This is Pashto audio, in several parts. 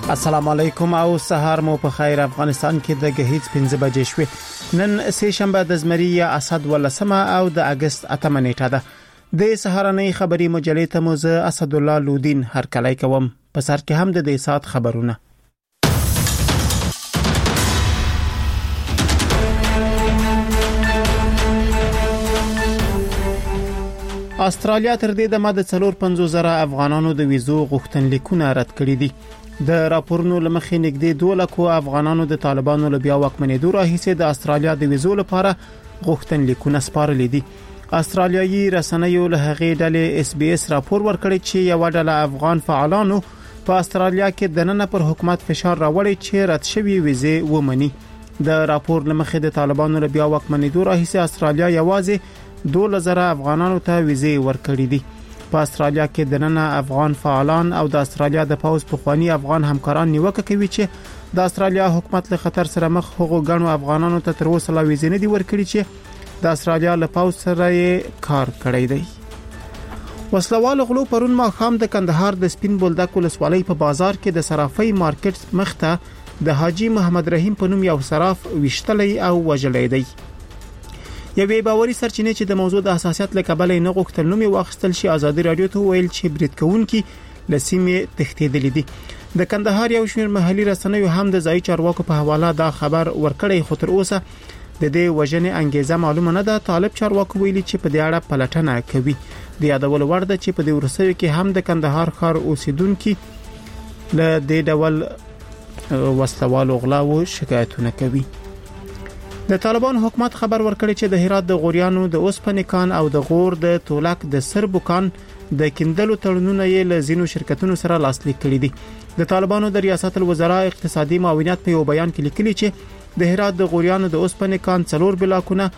السلام علیکم او سهار مو په خیر. افغانستان کې د غهیځ 15 بجې شوې. نن سه شنبه د زمری اسد ولسمه او د اگست 8 نیټه ده. د سهارنۍ خبري مجلې ته موزه اسد الله لودین هر کله کوم. په سر کې هم د دې سات خبرونه. استرالیا تر دې دمه د 450,000 افغانانو د ویزو غوښتنلیکونه رد کړي دي. د راپورونو لمخې نږدې 2 لک افغانانو د طالبانو له بیا واکمنېدو راهیسې د استرالیا د ویزو لپاره غوښتنلیکونه سپارلي دي. استرالیایي رسنیو له هغې ډلې SBS راپور ورکړی چې یو ډله افغان فعالانو په استرالیا کې د نن پر حکومت فشار راوړی چې رد شوی ویزې ومني. د راپور لمخې د طالبانو له بیا واکمنېدو راهیسې استرالیا یوازې 2,000 افغانانو ته ویزې ورکړي دي. په استرالیا کې د نن افغان فعالان او د استرالیا د پوز پخوانی افغان همکاران نیوکه کوي چې د استرالیا حکومت له خطر سره مخ هغو غنو افغانانو ته تر اوسه لا ویزې نه دي ورکړي چې د استرالیا له پوز سره کار کړی دی. وسلوال غلو پرون ماښام د کندهار د سپین بولدک ولسوالۍ په بازار کې د صرافۍ مارکیټ مخته د حاجی محمد رحیم په نوم یو صراف وشتلې او وجلې دی. یوې باوري سرچینې چې د موضوع د حساسیت له کبله نه غوښتل نوم واخیستل شي ازادي رادیو ته ویل چې برید کوونکي لسیمې تښتېدلې دي. د کندهار یو شمېر محلي رسنیو هم د ځای چارواکو په حواله دا خبر ورکړی، خو تر اوسه د دې وژنې انګیزه معلومه نه ده. طالب چارواکو ویلي چې په دې اړه پلټنه کوي. د یادولو وړ ده چې په دې ورسوي کې هم د کندهار ښار اوسیدونکو له دې ډول وسلوالو غلاو شکایتونه کوي. د طالبان حکومت خبر ورکړی چې د هرات د غوریانو د اوسپنې کان او د غور د تولک د سربو کان د کیندلو تړونونه یې له ځینو شرکتونو سره لاسلیک کړي دي. د طالبانو د ریاست الوزرا اقتصادي معاونیت په یو بیان کې لیکلي چې د هرات د غوریانو د اوسپنې کان 4 بلاکونه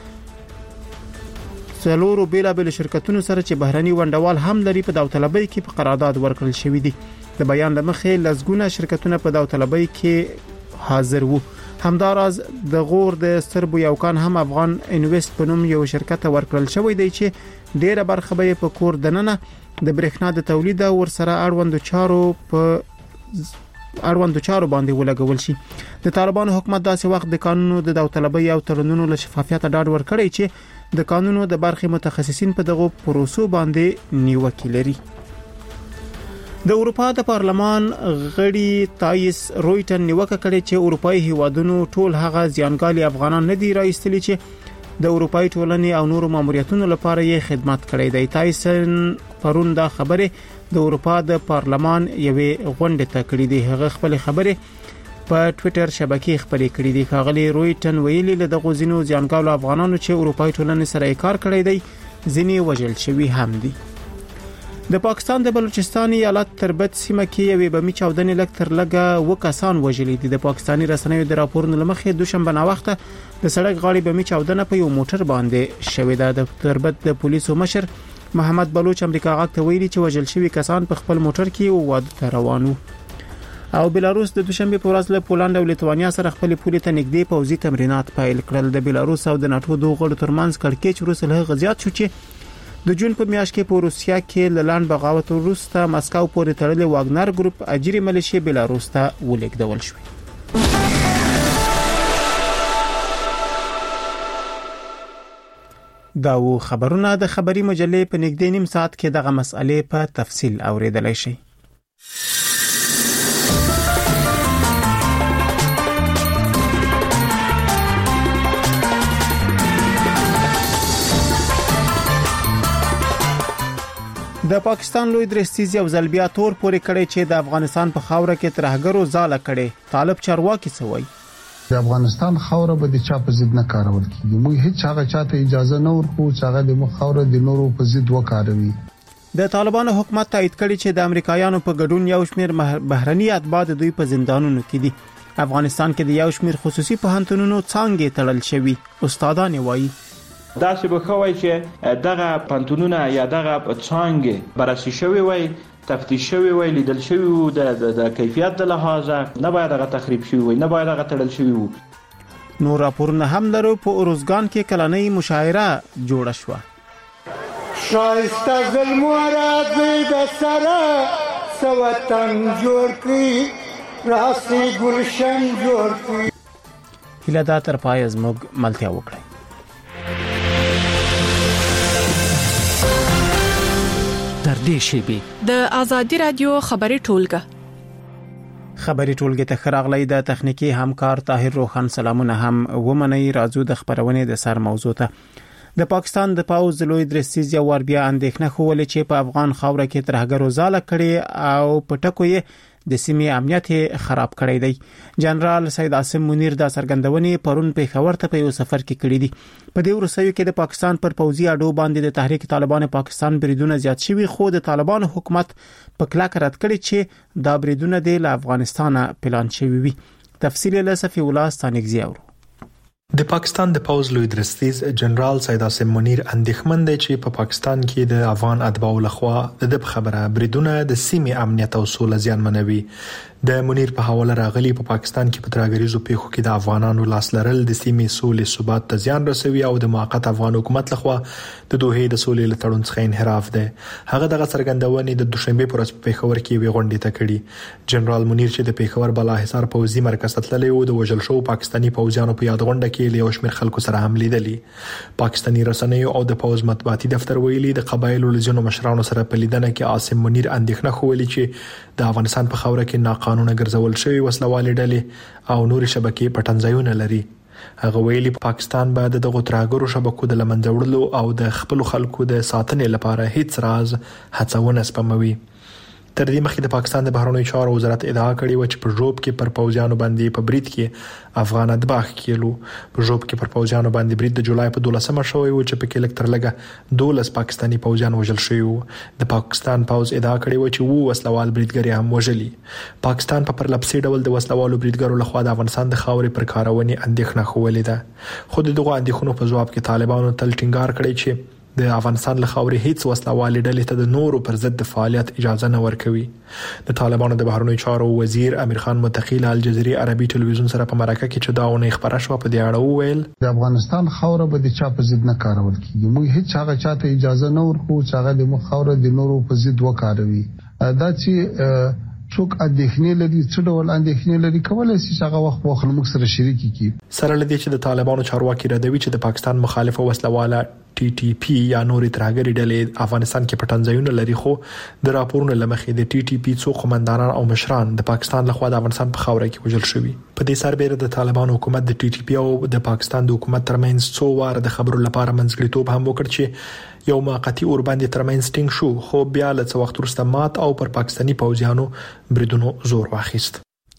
4 بیلابل شرکتونو سره چې بهرني ونډوال هم لري په داوطلبۍ کې په قرارداد ورکړل شوی دي. د بیان لمخې لزګونه شرکتونه په داوطلبۍ کې حاضر وو. همداراز د غور د سربو یو کان هم افغان انویست په نوم یو شرکت ورکړل شوی دی چې ډیره برخه به په کور دننه د برېښنا د تولید او ورسره اړوند چارو باندې ولګول شي. د طالبانو حکومت داسې وخت د قانونو د داوطلبۍ او تړونونو له شفافیت ډاډ ورکړی چې د قانونو د برخې متخصصین په دغه پروسو باندې نیوکه لري. د اروپا د پارلمان غړي تایس رویټن نیوکه کړې چې اروپאי هیوادونو ټول هغه ځانګالي افغانان نه دی راایستلي چې د اروپאי ټولنې او نورو ماموریتونو لپاره یې خدمت کړی دی. تایسن پرون دا خبره د اروپا د پارلمان یوې غونډې ته کړې دي. هغه خپل خبره په ټوئیټر شبکې خپرې کړې دي. خاغلی رویټن ویلي له دغه ځینو ځانګالو افغانانو چې اروپאי ټولنې سره کار کړی دی ځینې وژل شوي هم دي. د پاکستان د بلوچستان ایالت تربت سیمه کې یوې بمي چاودنې لږ تر لږه 2 کسان وژلي دي. د پاکستاني رسنیو د راپورونو لمخې دوشنبه ناوخته د سړک غاړې بمي چاودنه په یو موټر باندې شوې ده. د تربت د پولیسو مشر محمد بلوچ امریکا غاک ته ویلي چې وژل شوي کسان په خپل موټر کې واده ته روانو. او بلاروس د دوشنبه په ورځ له پولند او لیتوانیا سره خپل پولې ته نږدې پوځي تمرینات پیل کړل. د بلاروس او د ناتو دوه غړو ترمنځ کړکېچ وروسته له غزيات شو چې د جون په میاشت کې په روسیا کې لاند بغاوت وروسته مسکو پورې تړلې واګنر ګروپ اجري ملیشیا بلاروس ته ولېږدول شو. دا و خبرونه د خبري مجلې په نږدې نیم ساعت کې دغه مسئلې په تفصیل اوریدلای شئ. د پاکستان لوی درستیز یو ځل بیا تور پورې کړی چې د افغانستان په خاوره کې ترهګرو ځاله کړي. طالب چارواکي سوي د افغانستان خاوره به د چا په ضد نه کارول کیږي. موږ هیڅ هغه چاته اجازه نه ورکو چې هغه د مخ خاوره د نورو په ضد وکاروي. د طالبانو حکومت تایید کړی چې د امریکایانو په ګډون یو شمېر بهرني اتباع دوی په زندانونو کې دي. افغانستان کې د یو شمېر خصوصي پوهنتونونو څانګې تړل شوي. استادان وایي دا چې بخوای چې دغه پنتونونه یا دغه څانګې بررسي شوی وای، تفتیش شوی وای، لیدل شوی وو، د کیفیت د لحاظه نه باید هغه تخریب شوی وای، نه باید هغه تړل شوی وو. نو راپورونه هم لرو. په اروزګان کې کلنۍ مشاعره جوړه شوه. شایسته ظلم راځي د سره سوطن جوړ کړي راسي گلشن جوړ کړي. هیله دا تر پای زموږ ملتیا وکړي. در دې شیبې د ازادي رادیو خبري ټولګه ته خراغلی د تخنیکی همکار طاهر روخان سلامونه هم ومني. راځو د خبرونه د سر موضوع ته. د پاکستان د پاوز لوی درستیز یو ور بیا اندېښنه خوله چې په افغان خاوره کې ترهګرو زاله کړي او پټکو یې د سیمې امنیت خراب کړی دی. جنرال سید عاصم منیر دا څرګندونې پرون په خبر ته په یو سفر کې کړې دي. په دې ورسوي کې د پاکستان پر پوځي اډو باندې د تحریک طالبان پاکستان بریدونه زیات شوي، خو د طالبان حکومت په کلک رد کړی چې دا بریدونه د افغانستان پلان شوي وي. تفصیل له صفی الله ستانګزی اورو. د پاکستان د پاوز لوی درستیز جنرال سید عاصم منیر اندېښمن دی چې په پاکستان کې د افغان اتباعو لخوا د خبره بریدونه د سیمې امنیت او سوله زیانمنوي. د منیر په حواله راغلي په پاکستان کې په ترهګریزو پیښو کې د افغانانو لاس لرل د سیمې سولې ثبات ته زیان رسوي او د موقت افغان حکومت لخوا د دوه د سولې لټړون څخه انحراف ده. هغه دغه څرګندونې د دوشنبه پر ورځ په پیښور کې وی غونډه ته کړي. جنرال منیر چې د پیښور بالا حصار پوځي مرکز ته تللی و د وژل شو پاکستاني پوځیانو په یاد غونډه کې له شمیر خلکو سره هم لیدلي. پاکستاني رسنیو او د پوز مطبوعاتي دفتر ویلي د قبایلو لزینو مشرانو سره په لیدنه کې عاصم منیر اندېښنه خولی چې د افغانستان په خاوره کې ناقانونه ګرځول شوی وسلوالې ډلې او نور شبکې پټنځایونه لري. هغه ویلي پاکستان باید د غوتراګرو شبکو د لمنځه وړلو او د خپل خلکو د ساتنې لپاره هیڅ راز هڅونه سپموي. تر دې مخکې د پاکستان د بهرنیو چارو وزارت ادعا کړې و چې په ژوب کې پر پوځیانو باندې په برید کې افغان اتباع کېلو. په ژوب کې پر پوځیانو باندې برید د جولای په 12مه شوی و چې په کې لکتر لګه 12 پاکستاني پوځیان وژل شوی وو. د پاکستان پوځ ادعا کړې و چې وو وسلوال بریدګر هم وژلي. پاکستان په پرلپسې ډول د وسلوالو بریدګرو لخوا د افغانستان د خاورې پر کارونې اندېښنه خوولې ده. خو دغه اندېښنو په جواب کې طالبانو تل ټینګار کړی چې د افغانستان له خاورې هیڅ وسلوالې ډلې ته د نورو پر ضد د فعالیت اجازه نه ورکوي. د طالبانو د بهرنیو چارو وزیر امیر خان متقی له الجزیره عربي ټلویزیون سره په مرکه کې چې داونه خبره شو په دې اړه وویل د افغانستان خاوره به د چا په ضد نه کارول کیږي. موږ هیڅ هغه چاته اجازه نه ورکو چې هغه د مخ خاوره د نورو په ضد وکاروي. دا چې څوک اندېښنې لري څه ډول اندېښنې لري کولای شي هغه وخت موږ سره شریک کړي. سره لدی چې د طالبانو چارواکي ردوي چې د پاکستان مخالف وسلواله TTP یا نورې ترهګري ډلې افغانستان کې پټنځایونه لري، خو د راپورونو لمخې د TTP څو قومندانان او مشران د پاکستان لخوا د افغانستان په خاوره کې وژل شوي. په دې سربېره د طالبانو حکومت د TTP او د پاکستان د حکومت ترمنځ څو واره د خبرو لپاره منځګړیتوب هم وکړ چې یو موقتی اور باندې ترمنځ ټینګ شو، خو بیا له څه وخت وروسته مات او پر پاکستاني پوځیانو بریدونو زور واخیست.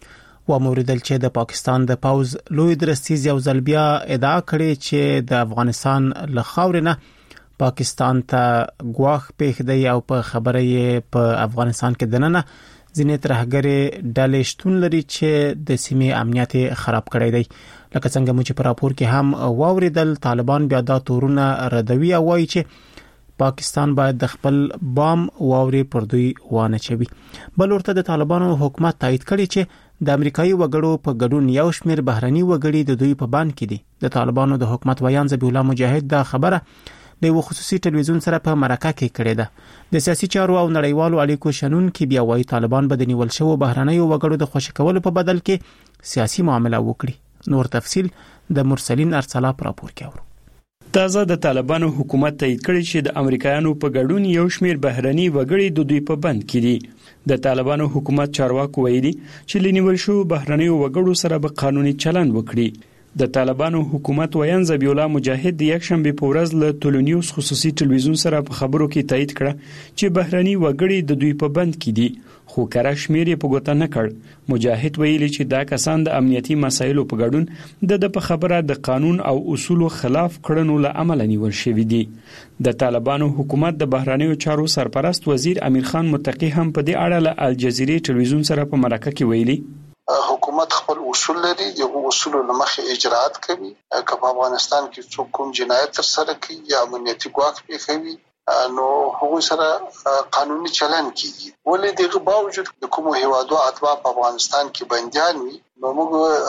و موریدل چې د پاکستان د پاوز لوی درستیز یو ځل بیا ادعا کړې چې د افغانستان له خاورې نه پاکستان ته ګواښ پېښ دی او په خبره یې په افغانستان کې دننه ځینې ترهګري ډلې شتون لري چې د سیمې امنیت خراب کړی دی. لکه څنګه مو چې په راپور کې هم واوریدل، طالبان بیا دا تورونه ردوي او وایي چې پاکستان باید د خپل بام واوري پر دوی وانه چوي. بل ورته د طالبانو حکومت تایید کړي چې د امریکایي وګړو په ګډون یو شمېر بهرني وګړي د دوی په بند کې دي. د طالبانو د حکومت ویان ذبیح الله مجاهد دا خبره د یو خصوصي ټلویزیون سره په مرکه کې کړې ده. د سیاسي چارو او نړیوالو اړیکو شنن کې بیا وایي طالبان به د نیول شوو بهرنیو وګړو د خوشی کولو په بدل کې سیاسي معامله وکړي. نور تفصيل د مرسلین ارسلا پر راپور کې اورو. تازه د طالبانو حکومت تایید کړی چې د امریکایانو په ګډون یو شمېر بهرني وګړي د دوی په بند کې دي. د طالبانو حکومت چارواکو ویلي چې لنیول شو بهرنیو وګړو سره به قانوني چلند وکړي. د طالبانو حکومت ویان ذبیح الله مجاهد د یکشنبه په ورځ له ټولنیوز خصوصي ټلویزیون سره په خبرو کې تایید کړه چې بهرني وګړي د دوی په بند کې دي، خو کره شمیر یې په ګوته نه کړ. مجاهد ویلي چې دا کسان د امنیتي مسایلو په ګډون د خبره د قانون او اصولو خلاف کړنو له امله نیول شوی دي. د طالبانو حکومت د بهرنیو چارو سرپرست وزیر امیر خان متقی هم په دې اړه له الجزیره ټلویزیون سره په مرکه کې ویلي حکومت خپل اصول لري، دغه اصول له مخې اجرات کوي. که په افغانستان کې څوک کوم جنایت تر سره کوي یا امنیتي ګواښ پیښوي نو هغه سره قانوني چلند کیږي. ولې دغه باوجود د کوم هیوادو اتباع په افغانستان کې بنديان وي نو موږ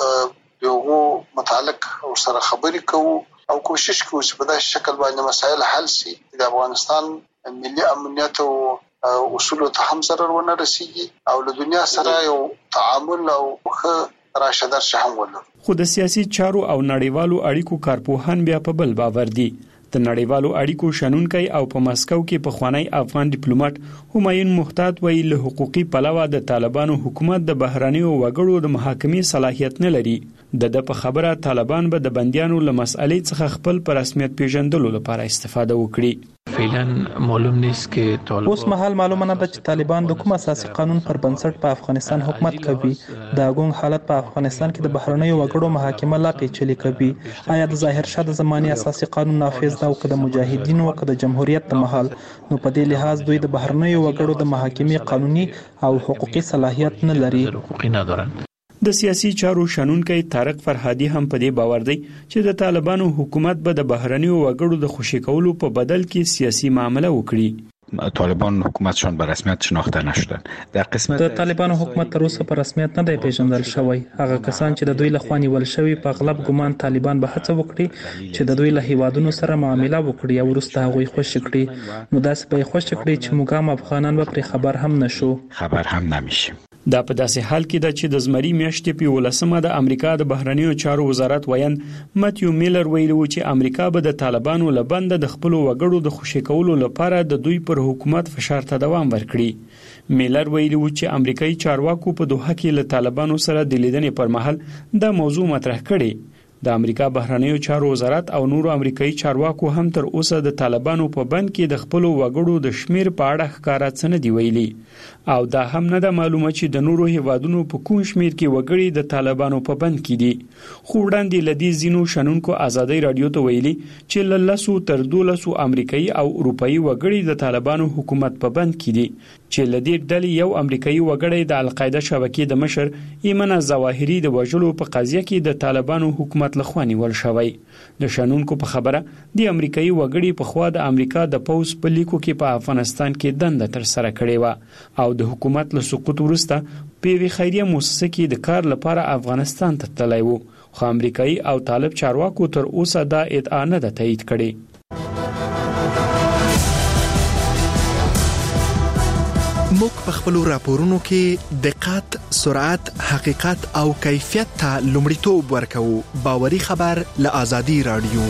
یو متعلق سره خبرې کوو او کوشش کوو چې په داسې شکل باندې مسایل حل شي. د افغانستان ملي امنیت او اصول ته هم ضرر ونه رسیږي او له دنیا سره یو تعامل او راشدار شهم ولر. خو د سیاسي چارو او نړیوالو اړیکو کارپوهان بیا په بل باور دي. د نړیوالو اړیکو شنونکي او په مسکو کې پخوانی افغان ډیپلوماټ همایون محتاط ویل له حقوقي پلوه د طالبانو حکومت د بهرانیو وګړو د محاکمې صلاحیت نه لري. د په خبره طالبان به د بنديانو له مسئلې څخه خپل پر رسمیت پیژندلو لپاره استفاده وکړي. فعلا معلوم نیست که طالبان اوس مهال معلومه نه ده چې طالبان د کوم اساسي قانون پر بنسټ په افغانستان حکومت کوي. د ګونګ حالت په افغانستان کې د بهرنیو وګړو محاکمه لا پیچلې کوي. آیا د ظاهر شاه د زماني اساسي قانون نافذ ده او که د مجاهدینو او که د جمهوریت د مهال، نو په دې لحاظ دوی د بهرنیو وګړو د محاکمې قانوني او حقوقي صلاحیت نه لري. د سیاسي چارو شنونکي طارق فرهادي هم په دې باور دی چې د طالبانو حکومت به د بهرنیو وګړو د خوشی کولو په بدل کې سیاسي معامله وکړي. طالبان حکومتشان به رسمیت شناخته نشدن. در قسمت د طالبانو حکومت تر اوسه په رسمیت نه دی پیژندل شوی. هغه کسان چې د دوی له خوا نیول شوی په اغلب ګمان طالبان به هڅه وکړي چې د دوی له هیوادونو سره معامله وکړي او وروسته هغوی خوشی کړي. نو داسې به خوشی کړي چې موږ هم افغانان به پر خبر هم نشو. خبر هم نمیشیم. دا په داسې حال کې ده چې د زمري میاشتې په 18مه د امریکا د بهرنیو چارو وزارت ویاند ماتیو میلر ویلي و چې امریکا به د طالبانو لبند د خپل وګړو د خوشی کولو لپاره د دوی پر حکومت فشار ته دوام ورکړي. میلر ویلي و چې امریکایي چارواکو په دوحه کې له طالبانو سره د لیدنې پر مهال دا موضوع مطرح کړي. د امریکا بهرنیو چارو وزارت او نورو امریکایي چارواکو هم تر اوسه د طالبانو په بند کې د خپل وګړو د شمیر په اړه ښکارا څه نه دی ویلي او دا هم نه ده معلومه چې د نورو هیوادونو په کوم شمیر کې وګړي د طالبانو په بند کې دي. خو وړاندې لدی زینو شنونکو ازادي رادیو ته ویلي چې ل 10 تر 12 امریکایي او اروپایي وګړي د طالبانو حکومت په بند کې دي چې لدی ډلې یو امریکایي وګړی د القاعده شبکې د مشر ایمن الظواهری د وژلو په قضیه کې د طالبانو حکومت لخواني ول شوی. د شنونکو په خبره د امریکایي وګړي په خوا د امریکا د پوز په لیکو کې په افغانستان کې دنده تر سره کړې و او د حکومت له سقوط وروسته په وی خیریه مؤسسه کې د کار لپاره افغانستان ته تللی و. خو امریکایي او طالب چارواکو تر اوسه دا ادعا نه ده تایید کړې. موږ په خپل راپورونو کې دقت، سرعت، حقیقت او کیفیت ته لومړیتوب ورکوو. باوري خبر له آزادي رادیو.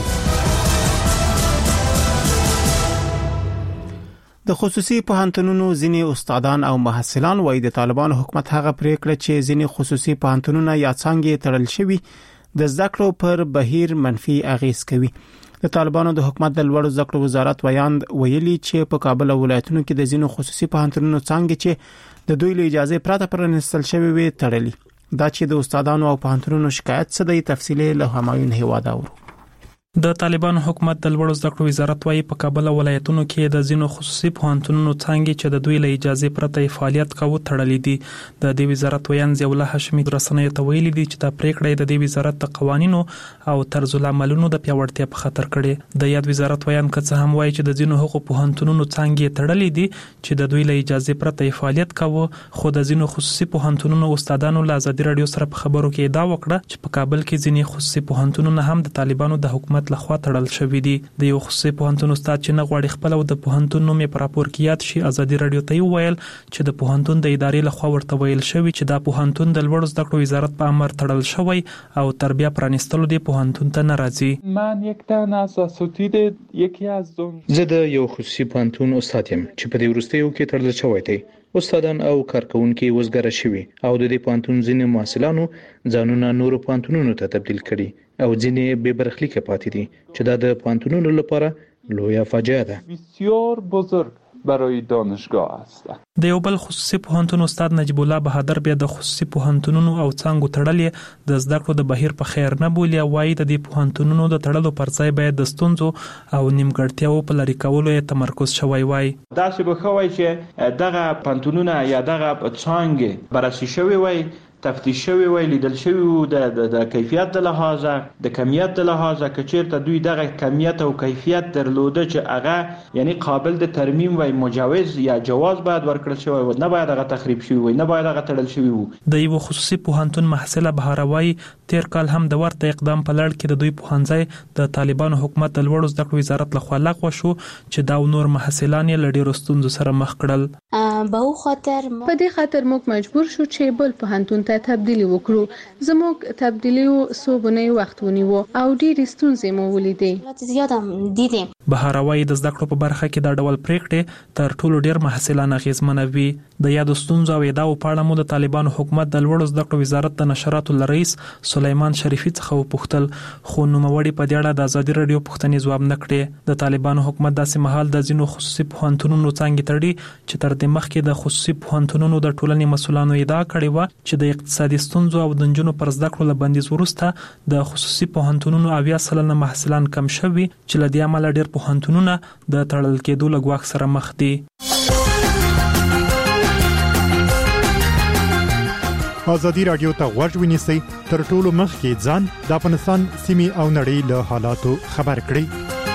د خصوصي پوهنتونونو ځینې استادان او محصلان وایي د طالبانو حکومت هغه پریکړه چې ځینې خصوصي پوهنتونونه یا څنګه تړل شوی د زده کړو پر بهیر منفي اغیز کوي. د طالبانو د حکومت د لوړو زده کړو وزارت ویاند ویلي چې په کابل ولایتونو کې د ځینو خصوصي پوهنتونونو څنګه چې د دوی له اجازه پرته پرانستل شوی وي تړلي. دا چې د استادانو او پوهنتونونو شکایت څه دی تفصیلی له همایون هیواد اورو. د طالبانو حکومت د لوړو زده کړو وزارت وايي په کابل ولایتونو کې د ځینو خصوصي پوهنتونونو څنګه چې د دوی له اجازه پرته فعالیت کوي تړلې دي. د دې وزارت ویان ضیاءالله هاشمي رسنیو ته ویلي دي چې دا پریکړه د دې وزارت د قوانینو او طرز العملونو د پیاوړتیا په خاطر کړي. د یاد وزارت ویان کڅ هم وايي چې د ځینو حقوق پوهنتونونو څنګه تړلې دي چې د دوی له اجازه پرته فعالیت کوي. خو د ځینو خصوصي پوهنتونونو استادانو له آزادي رادیو سره په خبرو کې ادعا وکړه چې په کابل کې ځینې خصوصي پوهنتونونه هم د طالبانو د حکومت لخوا تړل شوی دي. د یو خصوصي پوهنتون استاد چې نه غواړي خپل او د پوهنتون نوم په راپور کې یاد شي آزادي رادیو ته ویل چې د پوهنتون د ادارې لخوا ورته ویل شوی چې دا پوهنتون د لوړو زده کړو وزارت په امر تړل شوی او تر بیا پرانستلو د پوهنتون ته ناراضي. من یک تن از اساتید یکی از زه د یو خصوصي پوهنتون استاد یم چې په دې وروستیو کې تړل شوی دی. استادان او کارکونکو وزګاره شوي او د دې پوهنتون ځینې محصلانو ځانونه نورو پوهنتونونو ته تبدیل کړي او ځینې بې برخلیکه پاتې دي چې دا د پوهنتونونو لپاره لویه فاجعه ده. بسیار بزرگ برای دانشگاه است. د یو بل خصوصي پوهنتون استاد نجیب الله بهادر بیا د خصوصي پوهنتونونو او څنګه تړلې د زده کړو د بهیر په خیر نه بولي او وايي د دې پوهنتونونو د تړلو پر ځای باید د ستونزو او نیمګړتیاو په لری کولو تمرکز شوی وای. دا چې به خوای چې دغه پوهنتونونه یا دغه څنګه بررسي شوی وای تفتیش شوی وای لیدل شوی وو د کیفیت د لحاظه د کمیت د لحاظه کچیرته دوی دغه کمیت او کیفیت درلوده چې هغه یعنی قابل د ترمیم وای مجوز یا جواز باید ورکړل شوی و نه باید هغه تخریب شوی وای نه باید هغه تړل شوی وو. د یو خصوصي پوهنتون محصله بهاروي تیر کال هم د ورته اقدام په لړ کې د دوی پوهنځي د طالبانو حکومت د لوړو زده کړو وزارت لخوا لغوه شو چې دا نور محصلان یې لړ ستونزو سره مخ کړل. په دې خاطر موږ مجبور شو چې بل پوهنتون ته تبدیلی وکړو. زموږ تبدیلی صوبونه وخت ونیو او ډېر ستونزې مو ولیدې. بهاروي د زده کړو په برخه کې د ډول پریکړې تر ټولو ډېر محصلان اغیزمنوي. د یاد ستونزو او ادعاو په اړه مو د طالبانو حکومت د لوړو زده کړو وزارت د نشراتو رئیس سلیمان شریفي څخه وپوښتل خو نوموړي په دې اړه د ازادي رادیو پوښتنې ځواب نه کړې. د طالبانو حکومت داسې مهال د ځینو خصوصي پوهنتونونو څنګه تړي چې تر دې مخکې د خصوصي پوهنتونونو د ټولنې مسؤلانو ادعا کړې و چې د اقتصادي ستونزو او د نجونو پر زده کړو لبندیز وروسته د خصوصي پوهنتونونو 80% محصلان کم شوي چې لدې عمله ډېر پوهنتونونه د تړل کېدو له ګواښ سره مخ دي. ازادي رادیو ته غوږ ونیسئ تر ټولو مخکې ځان د افغانستان سیمې او نړۍ له حالاتو خبر کړئ.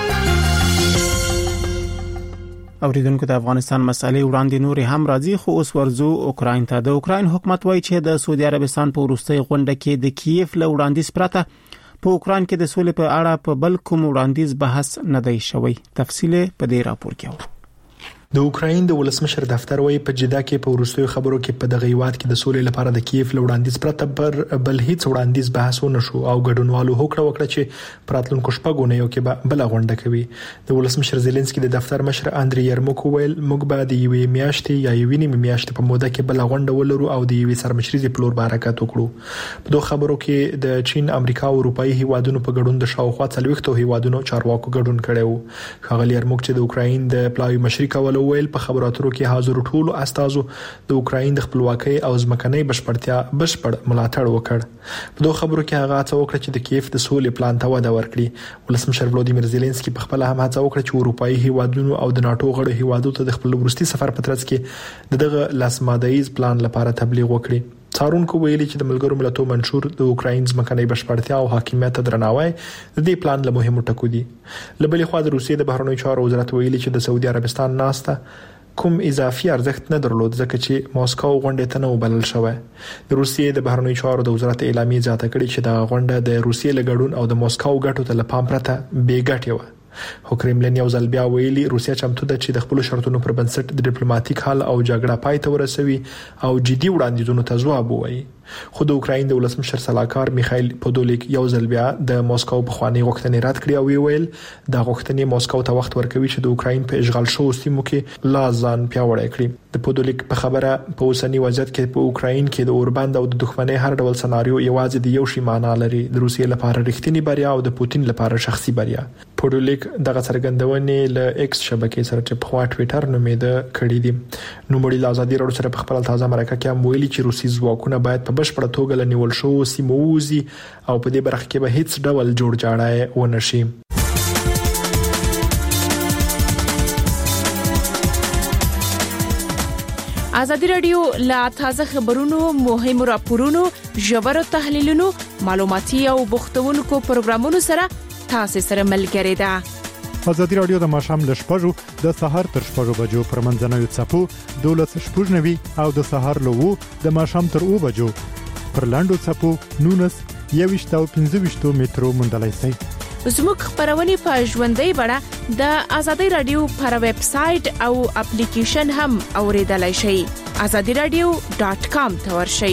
اوریدونکو د افغانستان مسالې وړاندې نورې هم راځي خو اوس ورزو اوکراین ته. د اوکراین حکومت وایي چې د سعودي عربستان په وروستۍ غونډه کې د کیف له وړاندیز پرته په اوکراین کې د سولې په اړه په بل کوم وړاندیز بحث نه دی شوی. تفصیل په دې راپور کې اورو. د اوکراین د ولسمشر دفتر وایي په جده کې په وروستیو خبرو کې په دغه هیواد کې د سولې لپاره د کیف له وړاندیز پرته پر بل هیڅ وړاندیز بحث ونه شو او ګډونوالو هوکړه وکړه چې پراتلونکو شپږو نه یو کې بل غونډه کوي. د ولسمشر زيلنسکي د دفتر مشر اندري يرموک ویل موږ به د یوې میاشتې یا یوې نیمې میاشتې په موده کې بل غونډه ولرو او د یوې سرمشريزي پلور حرکت وکړو. په دوه خبرو کې د چین، امریکا او اروپאי هیوادونو په ګډون د شاوخوا 40 هیوادونو چارواکو ګډون کړو. ښاغلي يرموک چې د اوکراین د پلاوی مشري کول ویل په خبرو کې حاضر ټولو استازو د اوکراین د خپلواکۍ او ځمکنۍ بشپړتیا بشپړ ملاتړ وکړ. په دوه خبرو کې هغه څه وکړه چې د کیف د سولې پلان ته وده ورکړي. ولسمشر ولودیمیر زيلنسکي په خپل هم هڅه وکړه چې اروپאי هیوادونو او د ناتو غړو هیوادو ته د خپل ورستي سفر په ترڅ کې دغه لاسمادایز پلان لپاره تبلیغ وکړي. څارونکو ویلي چې د ملګرو ملتونو منشور د اوکراین ځمکنۍ بشپړتیا او حاکمیت ته درناوی د دې پلان له مهمو ټکو دي. له بلې خوا د روسیې د بهرنیو چارو وزارت ویلي چې د سعودي عربستان ناسته کوم اضافي ارزښت نه درلود ځکه چې ماسکو غونډه ته نه وبلل شوه. د روسیې د بهرنیو چارو د وزارت اعلامیه زیاته کړې چې د غونډه د روسیې له ګډون او د ماسکو ګټو ته لپاره پرته بې ګټې و. خو کرملین یو ځل بیا ویلي روسیا چمتو ده چې د خپل شرطونو پر بنسټ د ډیپلوماټیک حل او جګړه پای ته ورسوي او جدي وړاندیزونو ته ځواب ووایي. خو د اوکراین د ولسمشر سلاکار میخایل پودولیک یو ځل بیا د ماسکو په خواني غوښتنې رد کړې او ویل د غوښتنې ماسکو ته وخت ورکوي چې د اوکراین په اشغال شوو سیمو کې لا ځان پیاوړی کړي. د پودولیک په خبره په اوسنی وضعیت کې په اوکراین کې د اوربند او د دښمنۍ هر ډول سناریو یوازې د یو شی معنی لري، د روسیې لپاره رښتینی بریا او د پوتین لپاره شخصي بریا. پودولیک دغه څرګندونې له ایکس شبکې سره چې په خوا ټوئیټر نومېده کړې دي. نو مړي له ازادي راډیو سره په خپل تازه مرکه کې هم ویلي چې روسي ځواکونه باید په بشپړه توګه له نیول شوو سیمو ووځي او په دې برخه کې به هیڅ ډول جوړ جاړی ونه شي. ازادي رادیو لا تازه خبرونو، مهمو راپورونو، ژورو تحلیلونو، معلوماتي او بوختونکو پروګرامونو سره تاسو سره ملګری ده. ازادي رادیو د ماښام ل 6:00 د سحر تر 6:00 بجو پر منځنوي څپو 12:90 او د سحر له 2 د ماښام تر 2 بجو پر لاندو څپو 19 او 15 مترو مندلای سي. زموږ خبرونه په ژوندۍ بڼه د ازادي رادیو پر ویب سټ او اپلیکیشن هم اوریدلای شئ. azadiradio.com ته ورشئ.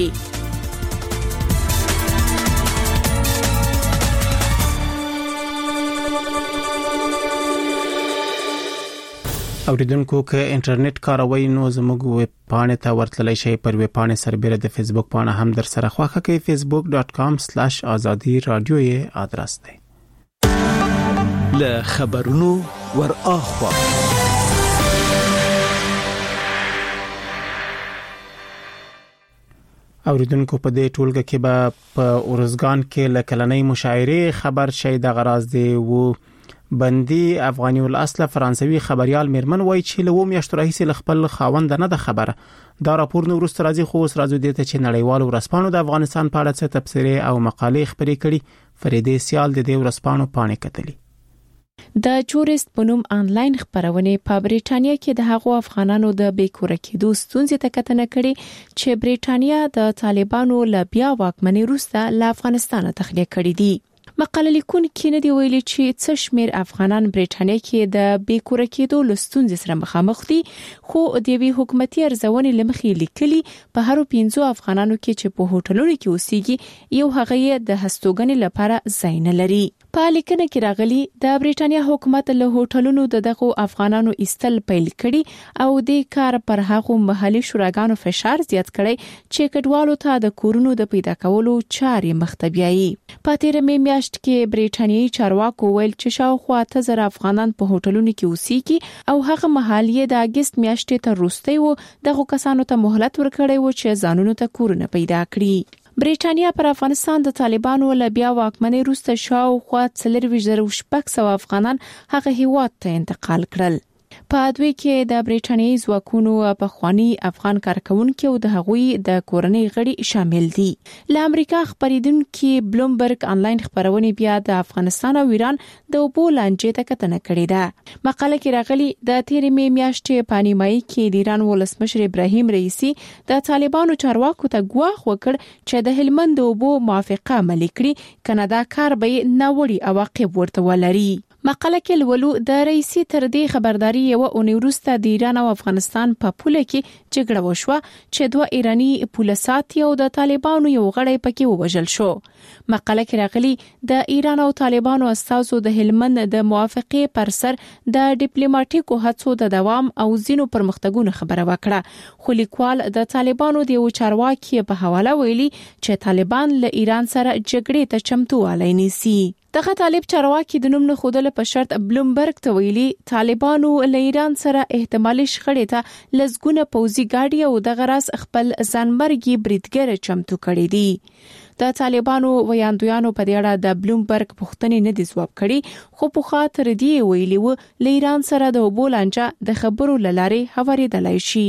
اوریدونکو که انټرنیټ کاروي نو زموږ ویب پاڼه ته ورتللی شئ. پر ویب پاڼه سربېره د فیسبوک پاڼه هم در سره خوښه کړئ. facebook.com/azadi radio یې آدرس دی. له خبرونو ور اخوا اوریدونکو په دې ټولګه کې به په اورزګان کې لکلنۍ مشاعره خبر شي د غراض دی وو بندي افغاني الاصل فرانسوي خبريال میرمن وایي چې له میاشتو راهیسې خپل خاوند نه د خبره. دا راپور نو وروسته راځي خو اوس راځو دې ته چې نړیوالو ورځپاڼو د افغانستان په اړه څه تبصرې او مقالې خپرې کړي. فریدې سیال د دې ورځپاڼو پاڼې کتلې. د چورست په نوم آنلاین خبرونه په بریټانیا کې د هغو افغانانو د بیکوره کېدو ستونزې ته کتنه کړې چې بریټانیا د طالبانو له بیا واکمنۍ وروسته له افغانستان تخلیه کړې دي. مقاله لیکونکي نه دی ویلي چې څه شمیر افغانان بریټانیا کې د بیکوره کېدو له ستونزې سره مخامخ دي، خو د وی حکومتي ارزونې لمخې لیکلي په هرو 15 افغانانو کې چې په هوټلونو کې اوسېږي یو هغه د هستوګنې لپاره ځای نه لري. په لیکنه کې راغلي د بریټانیا حکومت له هوټلونو دغه افغانانو ایستل پیل کړي او د کار پر هغه محلي شوراګانو فشار زیات کړي چې کډوالو ته د کورونو د پیدا کولو چارې مختبیایي. په تیر میاشت کې بریټانیایي چارواکو ویل چې شاوخوا 8000 افغانان په هوټلونو کې اوسېږي او هغه محلي د اگست میاشتې تر وروسته و دغه کسانو ته مهلت ورکړی و چې ځانونو ته کورونه پیدا کړي. بریټانیا پر افغانستان د طالبانو له بیا واکمنۍ وروسته شاوخوا 4600 افغانان هغه هیواد ته انتقال کړل. په دوی کې د بریټانیایي ځواکونو په خواني افغان کارکونکو او د هغوی د کورنۍ غړي شامل دي. له امریکا خبرېدونکو بلومبرګ آنلاین خبرونه بیا د افغانستان او ایران د اوبو لانجې ته کتنه کړې ده. مقاله کې راغلي د تیرې میاشتې په نیمایي کې د ایران ولسمشر ابراهیم رئیسی د طالبانو چارواکو ته ګواښ وکړ چې د هلمند د اوبو موافقه عملي کړي، کنه دا کار به ناوړي عواقب ورته ولري. مقاله کې لولو د رئیسی تر دې خبرداري یو اونۍ وروسته د ایران او افغانستان په پوله کې جګړه وشوه چې دوه ایرانی پولیسات او د طالبانو یو غړی پکې ووژل شو. مقاله کې راغلي د ایران او طالبانو استازو د هلمند د موافقه پر سر د ډیپلوماټیکو هڅو د دوام او زینو پرمختګونو خبره وکړه، خو لیکوال د طالبانو د یو چارواکي په حواله ویلي چې طالبان له ایران سره جګړې ته چمتووالی نیسي. دغه طالب چارواکي د نوم نه خودله په شرط بلومبرګ ته ویلي طالبانو له ایران سره احتمالي شخړې ته لزګونه پوځي ګاډي او د غراس خپل ځانمرګي بریدګر چمتو کړي دي. د طالبانو ویاندویانو په دې اړه د بلومبرګ پوښتنې نه دي ځواب کړي، خو په خاطر دی ویلي و له ایران سره د اوبو لانجه د خبرو لارې هوارېدلای شي.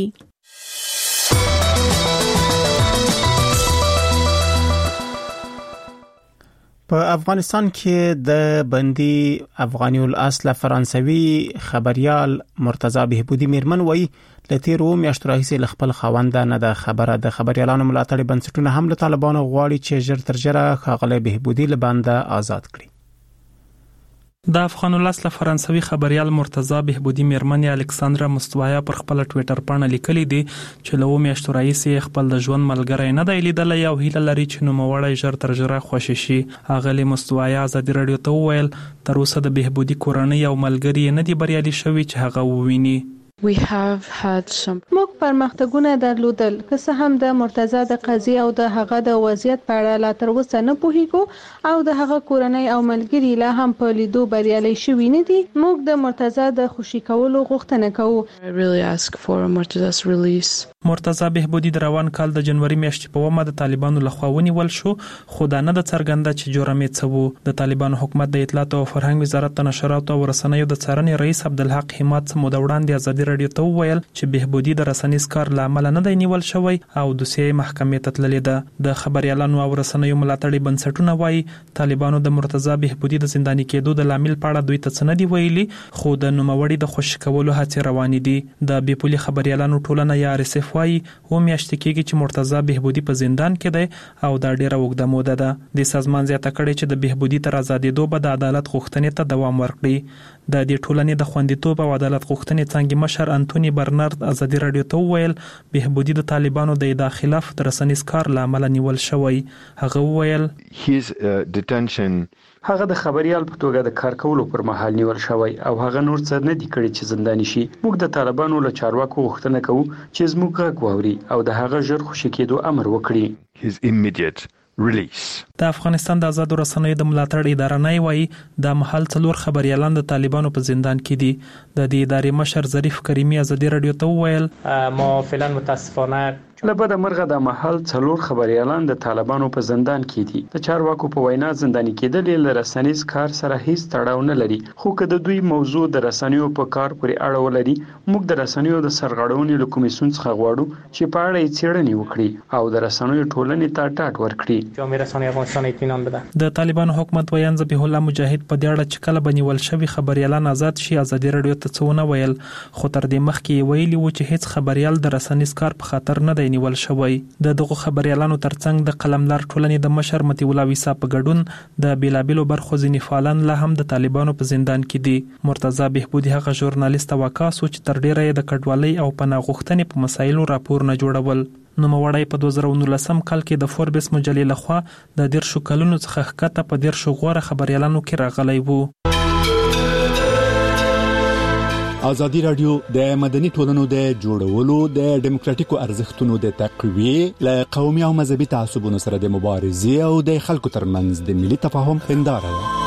په افغانستان کې د بندي افغاني الاصل فرانسوي خبريال مرتضی بهبودی میرمن وایي له تیرو میاشتو راهیسې خپل خاوند نه د خبره د خبريالانو ملاتړ بنسټونه هم له طالبانو غواړي چې ژر تر ژره ښاغلي بهبودی له بنده آزاد کړي. د افغان الاصل فرانسوي خبريال مرتضی بهبودی میرمن الکساندرا مستوایا پر خپل ټوئیټر باندې لیکلي دي چې له میاشتو راهیسې خپل د ژوند ملګری نه دی لیدلی او هیله لري چې نوموړی ژر تر ژره خوشی شي. هغه مستوایا ازادي رادیو ته وویل تر اوسه د بهبودی کورنۍ او ملګری نه دی بریالي شوی چې هغه وویني. موږ پرمختګونه درلودل، که څه هم د مرتضی د قضیې او د هغه د وضعیت په اړه لا تر اوسه نه پوهیږو او د هغه کورنۍ او ملګری لا هم په لیدو بریالي شوي نه دي. موږ د مرتضی د خوشي کولو غوښتنه کوو. مرتضی بهبودی د روان کال د جنوري میاشتې په ومه د طالبانو لخوا ونیول شو، خو دا نه د څرګنده چې جرم یې څه وو. د طالبانو حکومت د اطلاعات او فرهنګ وزارت د نشراتو او رسنیو د څارنې رئیس عبدالحق حماد سمو د وړاندې ازادي رادیو ته وویل چې بهبودی د رسنیز کار له امله نه دی نیول شوی او دوسیه محکمې ته تللې ده. د خبريالانو او رسنیو ملاتړي بنسټونه وایي طالبانو د مرتضی بهبودی د زنداني کېدو د لامل په اړه دوی ته څه نه دی ویلي، خو د نوموړي د خوشی کولو هڅې روانې دي. د بیپولي خبريالانو ټولنه یا RSF وایي و میاشتې کېږي چې مرتضی بهبودی په زندان کې دی او دا ډیره اوږده موده ده. د سازمان زیاته کړې چې د بهبودی تر آزادېدو به د عدالت غوښتنې ته دوام ورکړي. د دې ټولنې د خوندیتوب او عدالت غوښتنې څنګه مشر انټونی برنارد ازادي رادیو ته وویل بهبودی د طالبانو د ادعا خلاف د رسنیز کار له امله نیول شوی. هغه وویل هغه د خبريال په توګه د کار کولو پر مهال نیول شوی او هغه نور څه نه دی کړی چې زنداني شي. موږ د طالبانو له چارواکو غوښتنه کوو چې زموږ غږ واوري او د هغه ژر خوشي کېدو امر وکړي. د افغانستان د آزادو رسنیو د ملاتړ اداره نه وایي د محل 4 خبريالان د طالبانو په زندان کې دي. د دې ادارې مشر ظریف کریمی ازادي رادیو ته وویل ما فعلا متاسفانه لبد مرغه د محل 4 خبريالان د طالبانو په زندان کې دي. د چارواکو په وینا زنداني کېدل له رسنیز کار سره هیڅ تړاو نه لري، خو که د دوی موضوع د رسنیو په کار پورې اړه ولري، موږ د رسنیو د سرغړونې له کمیسیون څخه غواړو چې په اړه یې څېړنې وکړي او د رسنیو ټولنې ته ډاډ ورکړي. جامعه رسنۍ افغانستان اطمینان بده. د طالبانو حکومت ویان ذبیح الله مجاهد په دې اړه چې کله بنیول شوی خبريالان آزاد شي ازادي رادیو ته څونه ویل، خو تر دې مخکې ویلي و چې هیڅ خبريال د رسنیز کار په خاطر نه دی نیول شوی. د دغه خبريالانو ترڅنګ د قلمدار ټولنې د مشر متي الله ویسا په ګډون د بیلابیلو برخو ځینې فعالان لا هم د طالبانو په زندان کې دي. مرتضی بهبودي هغه ژورنالیست واکاسو چې تر ډیره د کډوالۍ او پناه غوښتنې په مسایلو راپور نه جوړول. نوموړی په 2019 کال کې د فوربس مجلې لخوا د 10 کلونو څخه ښکته په 10 غوره خبريالانو کې راغلی وو. ازادي رادیو د مدني ټولنو د جوړولو د ډیموکراتیکو ارزښتونو د تقویې له قومي او مذهبي تعصبونو سره د مبارزې او د خلکو ترمنځ د ملي تفاهم هنداره ده.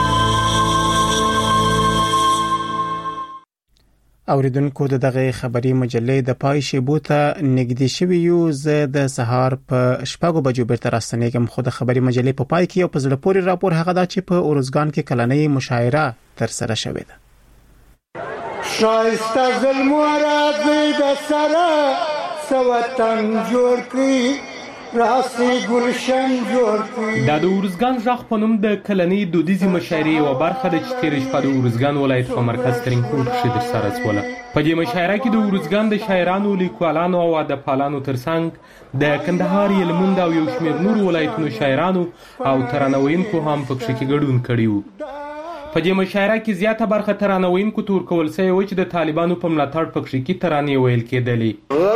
اوریدونکو دغه خبري مجلې د پای شیبو ته نږدې شوی یو. زه د سهار په 6 بجو بیرته راستنېږم، خو د خبري مجلې په پای کې یو په زړه پورې راپور هغه دا چې په اورزګان کې کلنۍ مشاعره تر سره شوې ده. شایسته ظلموره د سره سوطن جوړ کړي راسي گلشن جوړ کړي. دا د اورزګان ژغ په نوم د کلنۍ دودیزې مشاعرې یوه برخه ده چې تېره شپه د اورزګان ولایت په مرکز ترینکوټ کښې ترسره شوله. په دې مشاعره کې د اورزګان د شاعرانو، لیکوالانو او ادبپالانو ترڅنګ د کندهار، هلمند او یو شمېر نورو ولایتونو شاعرانو او ترانه ویونکو هم په کښې ګډون کړي وو. په دې مشاعره کې زیاته برخه ترانه ویونکو ته ورکول سوې وه چې د طالبانو په ملاتړ په کښې کې ترانې ویل کېدلې.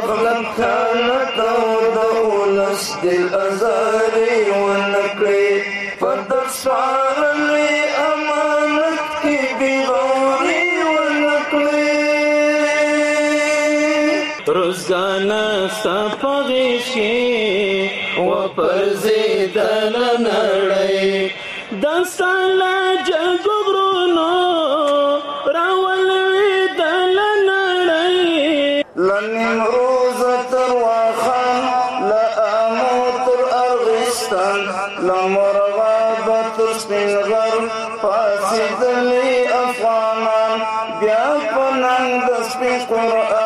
روزګانه ستا غیږ و پرځېدل نړۍ دستا له جګو غرونو راولوېدل نړۍ له نیمروزه تر واخان له امو تر ارغستان له مرغابه تر سپین غر پاڅېدلي افغانان بیا په ننګ د سپین قرآن.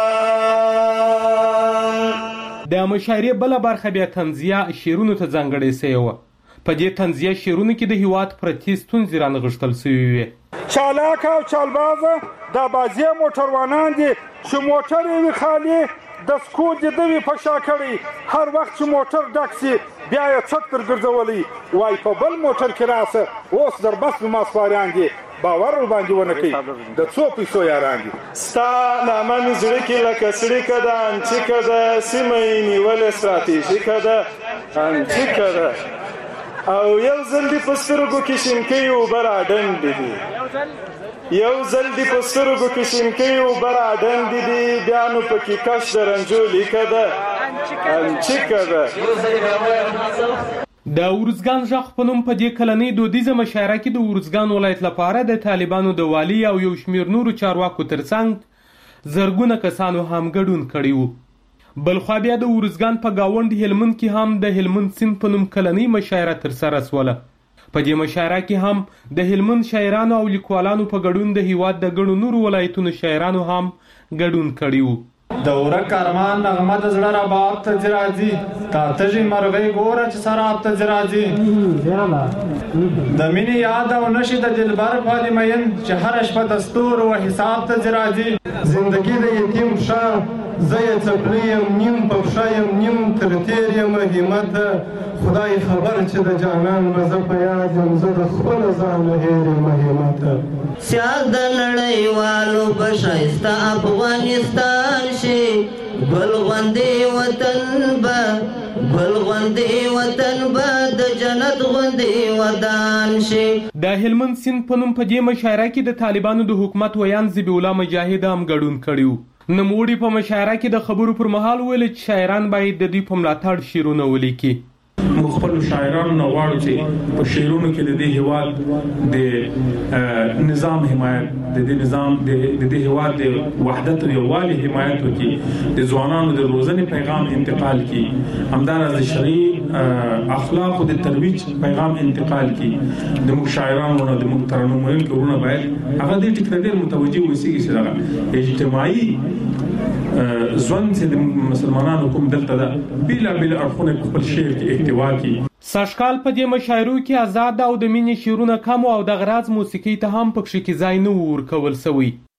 د مشاعرې بله برخه بیا تنزیه شعرونو ته ځانګړې سوې وه. په دې تنزیه شعرونو کې د هیواد پرتې ستونزې رانغښتل سوې وې. چالاک او چالبازه دا بازي موټروانان دي چې موټر یې وي خالي د سکوت دې دوی په شا کړی، هر وخت چې موټر ډک سي بیا یې څټ تر ګرځولی وای په بل موټر کې راسه اوس در بس ماسپاریان دي باور ورباندې ونه کوي د څو پیسو یاران دي. ستا نامه مې زړه کې لکه څړیکه ده انچیکه ده سیمه یې نیولې ستراتیژیکه ده انچیکه ده او یو ځل دې په سترګو کې شینکۍ اوبه راډنډې دي، یو ځل دې په سترګو کې شینکۍ اوبه راډنډې دي بیا نو پکې کش د رنجو لیکه ده انچیکه ده. د اورزګان ژغ په نوم په دې کلنۍ دودیزه مشاعره کې د اورزګان ولایت لپاره د طالبانو د والي او یو شمېر نورو چارواکو ترڅنګ زرګونه کسانو هم ګډون کړي وو. بلخوا بیا د اورزګان په گاونډ هلمند کې هم د هلمند سیند په نوم کلنۍ مشاعره ترسره شوله. په دې مشاعره کې هم د هلمند شاعرانو او لیکوالانو په ګډون د هیواد د ګڼو نورو ولایتونو شاعرانو هم ګډون کړي وو. د ورک ارمان نغمه د زړه رباب ته راځي تا تږي مرغۍ ګوره چې سراب ته راځي د مینې یاد او نشي د دلبر پالي مین چې هر شپه د ستورو و حساب ته راځي زندگی د یتیم شاه زه یې څپلۍ یم نیم په پښه یم نیم تر تېر یم همت خدای خبر چې د جانان مزه په یاد یم زه د خپل ځانه هېر یم همت سیال د نړیوالو په ښایسته افغانستان شي ګل غوندې وطن به د جنت غوندې ودان شي. د هلمند سیند په نوم په دې مشاعره کې د طالبانو د حکومت ویان ذبیح الله مجاهد هم ګډون کړي وو. نوموړي په مشاعره کې د خبرو پر مهال ویل چې شاعران باید د دوی په ملاتړ شعرونه ولیکي. مخفل شاعرانو نه غواړو چې په شعرونو کې د دې هیواد د نظام حمایت د دې نظام د دې هیواد د وحدت او یووالي حمایت وکړي د ځوانانو د روزنې پیغام انتقال کړي همدارس د شرعي اخلاق او د ترویج پیغام انتقال کړي د مشاعرانو نه د محترمو ورونه باید هغه دې ټکر ډېر متوجي وسی چې دا اجتماعي ځوان چې د مسلمانانو کوم دلته دا بلا اړخونه خپل شعر کې احتوا کړي. ساشکال په دې مشاعرو کې آزاد او د مینې شعرونه کم او د غراز موسیقي ته هم پکې کې ځای نه ورکول شوی.